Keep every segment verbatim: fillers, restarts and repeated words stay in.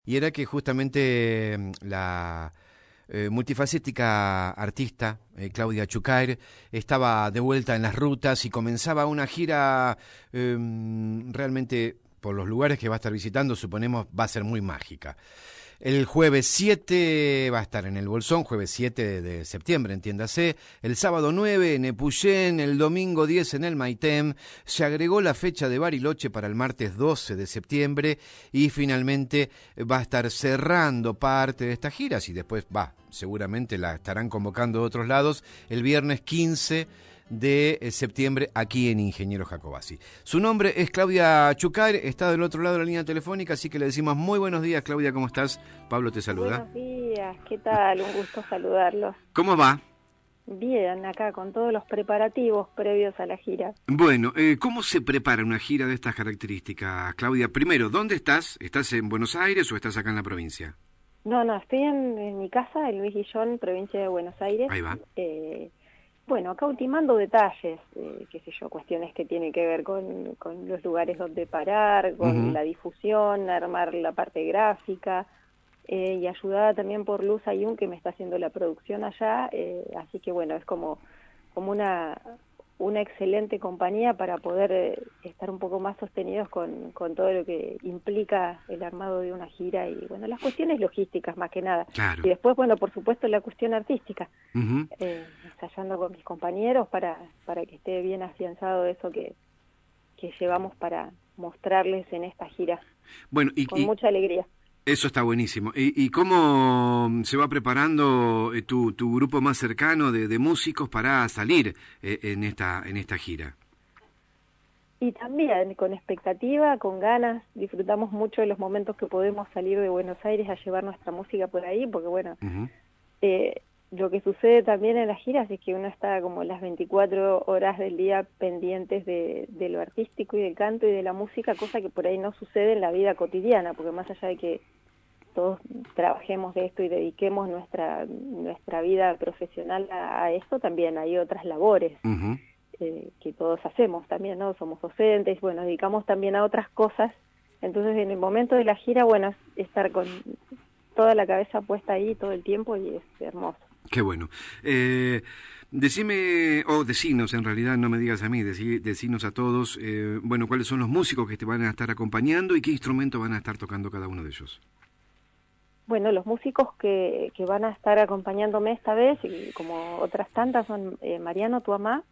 Y era que justamente mm, la eh, multifacética artista eh, Claudia Chucair estaba de vuelta en las rutas y comenzaba una gira eh, realmente por los lugares que va a estar visitando, suponemos va a ser muy mágica. El jueves siete va a estar en el Bolsón, jueves siete de, de septiembre, entiéndase. El sábado nueve en Epuyén, el domingo diez en el Maitem. Se agregó la fecha de Bariloche para el martes doce de septiembre y finalmente va a estar cerrando parte de estas giras y después va, seguramente la estarán convocando de otros lados el viernes quince de septiembre aquí en Ingeniero Jacobacci. Su nombre es Claudia Chucair, está del otro lado de la línea telefónica, así que le decimos muy buenos días, Claudia, ¿cómo estás? Pablo te saluda. Buenos días, ¿qué tal? Un gusto saludarlos. ¿Cómo va? Bien, acá con todos los preparativos previos a la gira. Bueno, eh, ¿cómo se prepara una gira de estas características, Claudia? Primero, ¿dónde estás? ¿Estás en Buenos Aires o estás acá en la provincia? No, no, estoy en, en mi casa, en Luis Guillón, provincia de Buenos Aires. Ahí va. Eh, bueno, acá ultimando detalles, eh, qué sé yo, cuestiones que tienen que ver con, con los lugares donde parar, con Uh-huh. la difusión, armar la parte gráfica, eh, y ayudada también por Luz Ayun, que me está haciendo la producción allá, eh, así que bueno, es como, como una, una excelente compañía para poder eh, estar un poco más sostenidos con, con todo lo que implica el armado de una gira y bueno, las cuestiones logísticas más que nada. Claro. Y después, bueno, por supuesto la cuestión artística. Uh-huh. Eh, ensayando con mis compañeros para, para que esté bien afianzado eso que, que llevamos para mostrarles en esta gira. Bueno, y, con y mucha alegría. Eso está buenísimo. ¿Y, y cómo se va preparando eh, tu, tu grupo más cercano de, de músicos para salir eh, en esta en esta gira? Y también con expectativa, con ganas, disfrutamos mucho de los momentos que podemos salir de Buenos Aires a llevar nuestra música por ahí, porque bueno, Uh-huh. eh, lo que sucede también en las giras es que uno está como las veinticuatro horas del día pendientes de, de lo artístico y del canto y de la música, cosa que por ahí no sucede en la vida cotidiana, porque más allá de que todos trabajemos de esto y dediquemos nuestra nuestra vida profesional a, a esto, también hay otras labores Uh-huh. eh, que todos hacemos también, ¿no? Somos docentes, bueno, dedicamos también a otras cosas, entonces en el momento de la gira, bueno, es estar con toda la cabeza puesta ahí todo el tiempo y es hermoso. Qué bueno. Eh, decime, o decinos en realidad, no me digas a mí, deci, decinos a todos, eh, bueno, cuáles son los músicos que te van a estar acompañando y qué instrumento van a estar tocando cada uno de ellos. Bueno, los músicos que, que van a estar acompañándome esta vez, y como otras tantas, son eh, Mariano Tuamá,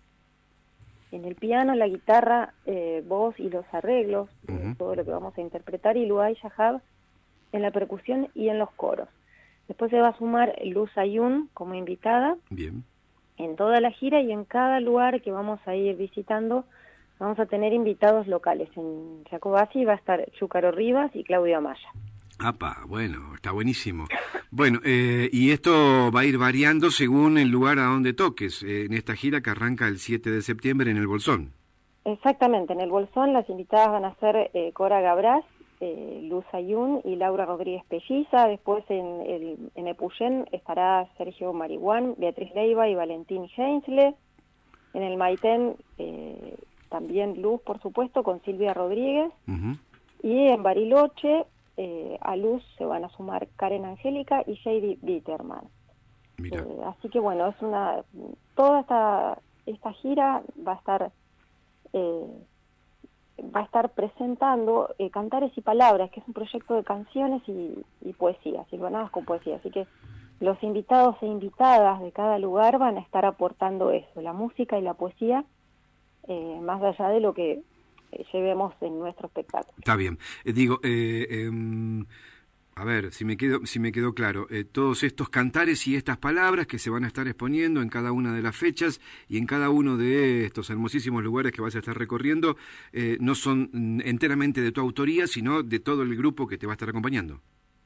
en el piano, la guitarra, eh, voz y los arreglos, uh-huh. eh, todo lo que vamos a interpretar, y Luay Shahab en la percusión y en los coros. Después se va a sumar Luz Ayun como invitada. Bien. En toda la gira y en cada lugar que vamos a ir visitando vamos a tener invitados locales. En Jacobacci va a estar Chúcaro Rivas y Claudia Maya. Apa, bueno, está buenísimo. Bueno, eh, y esto va a ir variando según el lugar a donde toques, eh, en esta gira que arranca el siete de septiembre en el Bolsón. Exactamente, en el Bolsón las invitadas van a ser eh, Cora Gabras, eh, Luz Ayun y Laura Rodríguez Pelliza. Después en, el, en Epuyén estará Sergio Marihuán, Beatriz Leiva y Valentín Heinzle. En el Maitén eh, también Luz, por supuesto, con Silvia Rodríguez. Uh-huh. Y en Bariloche eh, a Luz se van a sumar Karen Angélica y Shady Bitterman. Mira. Eh, así que bueno, es una toda esta, esta gira va a estar... Eh, va a estar presentando eh, Cantares y Palabras, que es un proyecto de canciones y, y poesía, silvanadas con poesía. Así que los invitados e invitadas de cada lugar van a estar aportando eso, la música y la poesía, eh, más allá de lo que eh, llevemos en nuestro espectáculo. Está bien. Eh, digo, eh, eh, a ver, si me quedo, si me quedó claro, eh, todos estos cantares y estas palabras que se van a estar exponiendo en cada una de las fechas y en cada uno de estos hermosísimos lugares que vas a estar recorriendo, eh, no son enteramente de tu autoría, sino de todo el grupo que te va a estar acompañando.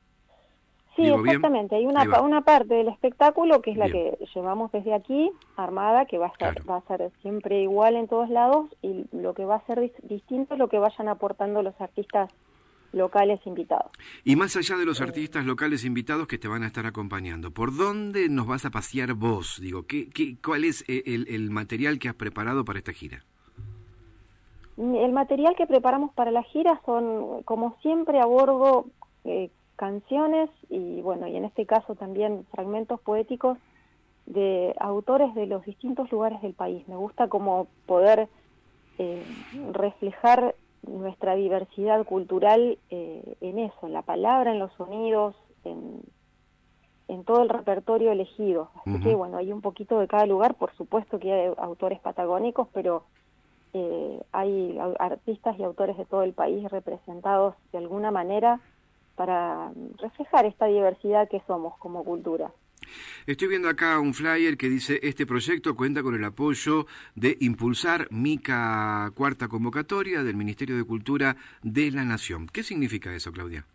Sí, ¿Digo exactamente. bien? Hay una, una parte del espectáculo que es la bien. que llevamos desde aquí, armada, que va a ser, Claro. va a ser siempre igual en todos lados, y lo que va a ser dis distinto es lo que vayan aportando los artistas locales invitados. Y más allá de los artistas locales invitados que te van a estar acompañando, ¿por dónde nos vas a pasear vos? Digo, ¿qué, qué, ¿cuál es el, el material que has preparado para esta gira? El material que preparamos para la gira son, como siempre, abordo eh, canciones y bueno, y en este caso también fragmentos poéticos de autores de los distintos lugares del país. Me gusta como poder eh, reflejar nuestra diversidad cultural eh, en eso, en la palabra, en los sonidos, en, en todo el repertorio elegido. Así uh-huh. que bueno, hay un poquito de cada lugar, por supuesto que hay autores patagónicos, pero eh, hay artistas y autores de todo el país representados de alguna manera para reflejar esta diversidad que somos como cultura. Estoy viendo acá un flyer que dice: este proyecto cuenta con el apoyo de Impulsar Mica, cuarta convocatoria del Ministerio de Cultura de la Nación. ¿Qué significa eso, Claudia?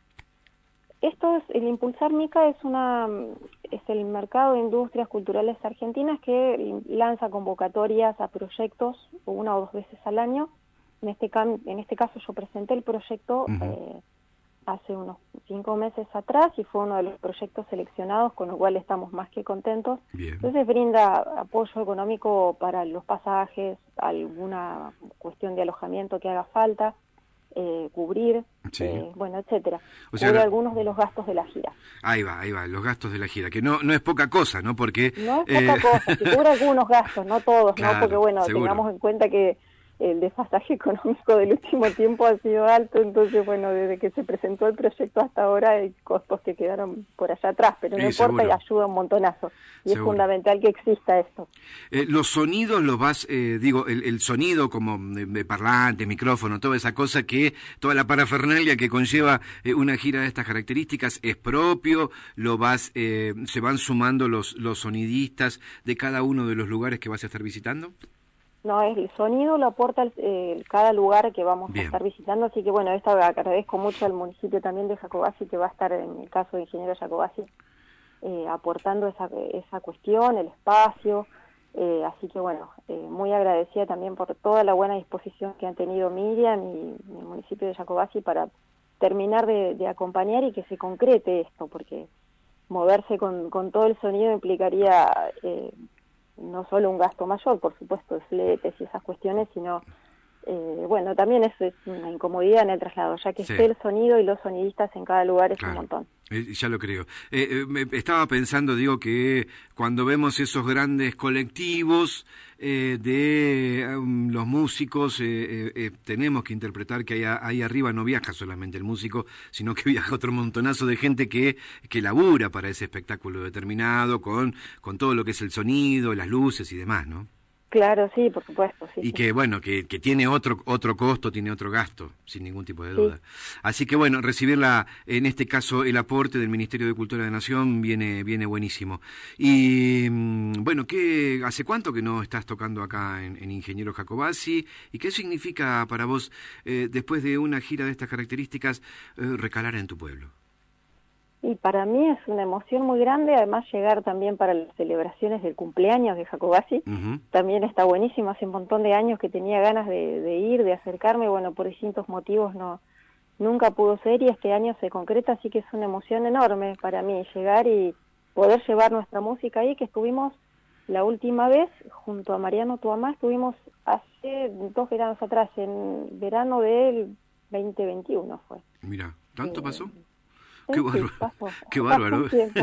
Esto es, el Impulsar Mica es una es el mercado de industrias culturales argentinas que lanza convocatorias a proyectos una o dos veces al año. En este cam, en este caso yo presenté el proyecto uh-huh. eh, hace unos cinco meses atrás y fue uno de los proyectos seleccionados, con lo cual estamos más que contentos. Bien. Entonces brinda apoyo económico para los pasajes, alguna cuestión de alojamiento que haga falta, eh, cubrir, sí. eh, bueno, etcétera. O sea, cubre algunos de los gastos de la gira. Ahí va, ahí va, los gastos de la gira, que no no es poca cosa, ¿no? Porque no es poca eh... cosa, que cubre algunos gastos, no todos, claro, ¿no? Porque bueno, seguro. Tengamos en cuenta que el desfasaje económico del último tiempo ha sido alto, entonces bueno, desde que se presentó el proyecto hasta ahora hay costos que quedaron por allá atrás, pero no sí, importa, y ayuda un montonazo, y seguro. Es fundamental que exista esto. Eh, los sonidos los vas, eh, digo, el, el sonido como de, de parlante, micrófono, toda esa cosa que, toda la parafernalia que conlleva eh, una gira de estas características, ¿es propio? ¿Lo vas, eh, se van sumando los, los sonidistas de cada uno de los lugares que vas a estar visitando? No, el sonido lo aporta el, el, cada lugar que vamos Bien. a estar visitando, así que bueno, esto agradezco mucho al municipio también de Jacobasi, que va a estar, en el caso de Ingeniero Jacobasi, eh, aportando esa, esa cuestión, el espacio, eh, así que bueno, eh, muy agradecida también por toda la buena disposición que han tenido Miriam y el municipio de Jacobasi para terminar de, de acompañar y que se concrete esto, porque moverse con, con todo el sonido implicaría... Eh, no solo un gasto mayor, por supuesto, de fletes y esas cuestiones, sino, eh, bueno, también eso es una incomodidad en el traslado, ya que sí. esté el sonido y los sonidistas en cada lugar es claro. un montón. Eh, ya lo creo. Eh, eh, me estaba pensando, digo, que cuando vemos esos grandes colectivos eh, de um, los músicos, eh, eh, eh, tenemos que interpretar que ahí, ahí arriba no viaja solamente el músico, sino que viaja otro montonazo de gente que, que labura para ese espectáculo determinado, con, con todo lo que es el sonido, las luces y demás, ¿no? Claro, sí, por supuesto. Sí, y sí. que, bueno, que, que tiene otro otro costo, tiene otro gasto, sin ningún tipo de duda. Sí. Así que, bueno, recibirla, en este caso, el aporte del Ministerio de Cultura de la Nación viene viene buenísimo. Y, bueno, ¿qué, ¿hace cuánto que no estás tocando acá en, en Ingeniero Jacobasi? ¿Y qué significa para vos, eh, después de una gira de estas características, eh, recalar en tu pueblo? Y para mí es una emoción muy grande, además llegar también para las celebraciones del cumpleaños de Jacobasi, uh-huh. también está buenísimo, hace un montón de años que tenía ganas de, de ir, de acercarme, bueno, por distintos motivos no nunca pudo ser y este año se concreta, así que es una emoción enorme para mí llegar y poder llevar nuestra música ahí, que estuvimos la última vez junto a Mariano Tuamá, estuvimos hace dos veranos atrás, en verano del veinte veintiuno fue. Mira, ¿tanto eh, pasó? Qué bárbaro, pasó, qué bárbaro,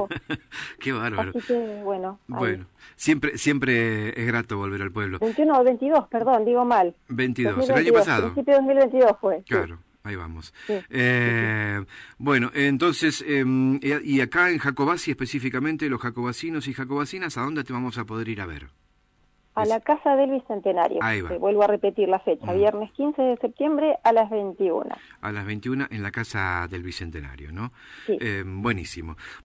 qué bárbaro. Así que, bueno. Bueno, siempre siempre es grato volver al pueblo. veintiuno o veintidós, perdón, digo mal. veintidós, dos mil veintidós, el año pasado. Principio de dos mil veintidós fue. Claro, sí. ahí vamos. Sí, eh, sí, sí. Bueno, entonces, eh, y acá en Jacobasi específicamente, los jacobasinos y jacobasinas, ¿a dónde te vamos a poder ir a ver? A la Casa del Bicentenario. Ahí va. Te vuelvo a repetir la fecha, mm. viernes quince de septiembre a las veintiuna. A las veintiuna en la Casa del Bicentenario, ¿no? Sí. Eh, buenísimo.